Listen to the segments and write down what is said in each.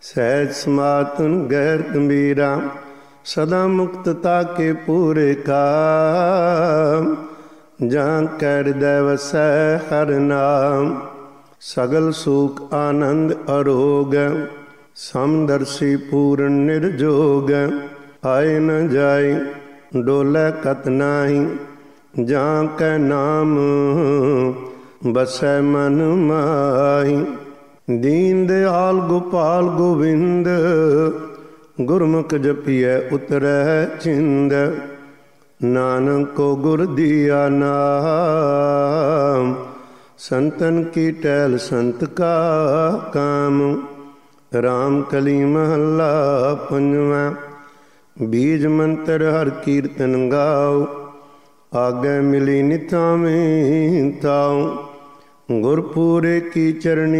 सहज समातुन गैर गंभीरा सदा मुक्तता के पूरे काम। जहाँ कर दैवसै हर नाम सगल सुख आनंद अरोग। समदर्शी पूर्ण निर्जोग आए न जाए डोलै कत नाही। जहाँ कै नाम बसै मन माही। दीन दयाल गोपाल गोविंद गुरमुख जपिए उतरै चिंद। नानक को गुर दिया नाम संतन की टहल संत का काम। राम कली महला पंजवा। बीज मंत्र हर कीर्तन गाओ आगे मिली नितामें ताओ। गुरपुरे की चरणी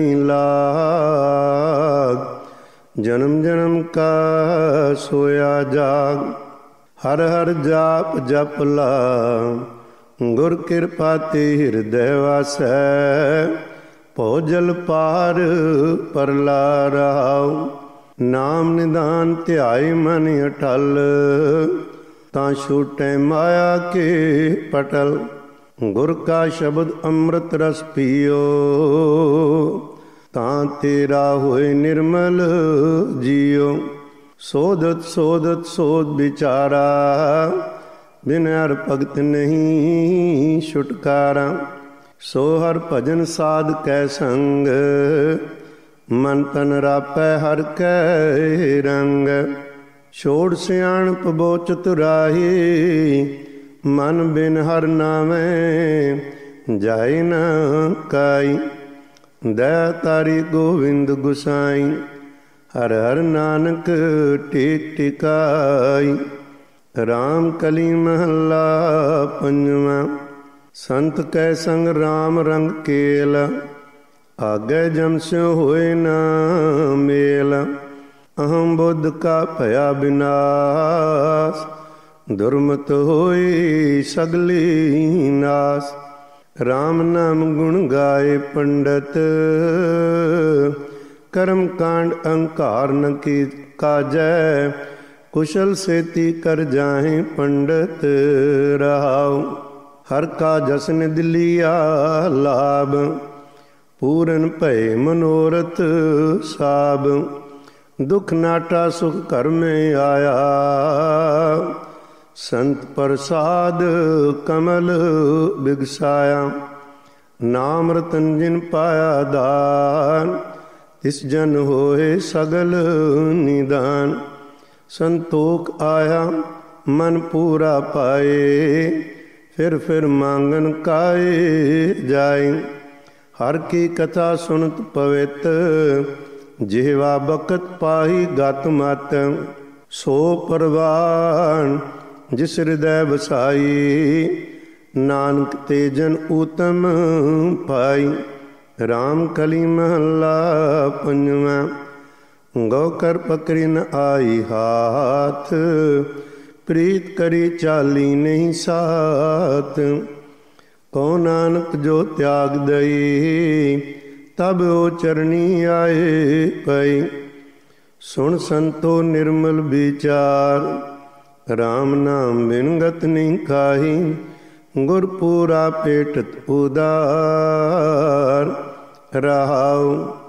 लाग जन्म जन्म का सोया जाग। हर हर जाप जप ला गुर कृपा ते हृदय वासै। भोजल पार परला राव नाम निदान ध्याय मन अटल। तां छूटै माया के पटल। गुर का शब्द अमृत रस पियो तां तेरा होए निर्मल जियो। सोधत सोधत सोध विचारा बिन हर भगत नहीं छुटकारा। सो हर भजन साध कै संग मन तन रापै हर कै रंग। छोड़ सियाणप बो चतुराही मन बिन हर नामै जाय न काई। दया तारी गोविंद गुसाई हर हर नानक टेक टिकाई। राम कली महला पंजवा। संत कै संग राम रंग केल आगे जम स्यो होए न मेल। अहम बुद्ध का भया विनाश दुर्मत होई सगली नाश। राम नाम गुण गाए पंडित कर्म कांड अहंकार न की काजै। कुशल सेती कर जाहे पंडित रहाओ। हर का जसन दिलिया लाभ पूरन भय मनोरथ साब। दुख नाटा सुख घर में आया संत प्रसाद कमल बिगसाया। नाम रतन जिन पाया दान तिस जन होए सगल निदान। संतोख आया मन पूरा पाए फिर मांगन काए जाए। हर की कथा सुनत पवित जिहवा बकत पाही गत मत। सो परवान जिस हृदय बसाई नानक ते जन उत्तम पाई। राम कली महला पंजवा। गौ कर पकड़ी न आई हाथ प्रीत करी चाली नहीं साथ। को नानक जो त्याग दई तब ओ चरणी आए पई। सुन संतो निर्मल विचार राम नाम बिन गत नहीं खाही। गुरपुरा पेटत उदार रहाओ।